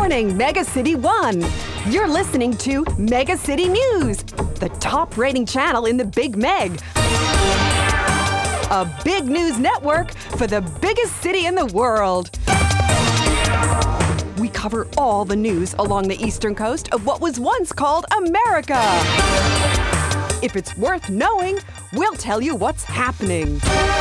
morning, Mega City 1. You're listening to Mega City News, the top rating channel in the Big Meg. A big news network for the biggest city in the world. We cover all the news along the eastern coast of what was once called America. If it's worth knowing, we'll tell you what's happening.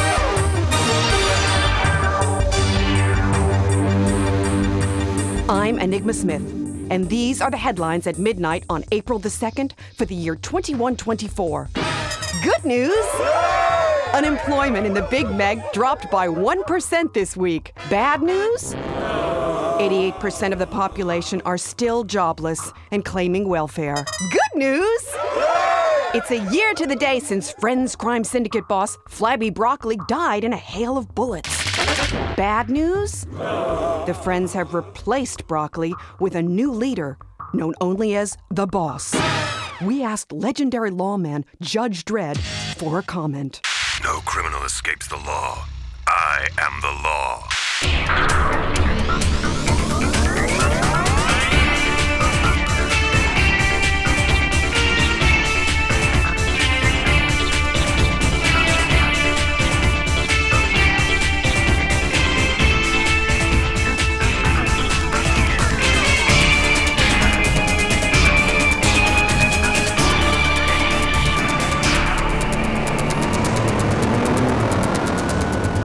I'm Enigma Smith, and these are the headlines at midnight on April the 2nd for the year 2124. Good news! Unemployment in the Big Meg dropped by 1% this week. Bad news? 88% of the population are still jobless and claiming welfare. Good news! It's a year to the day since Friends crime syndicate boss Flabby Broccoli died in a hail of bullets. Bad news? The Friends have replaced Broccoli with a new leader, known only as the Boss. We asked legendary lawman Judge Dredd for a comment. No criminal escapes the law. I am the law.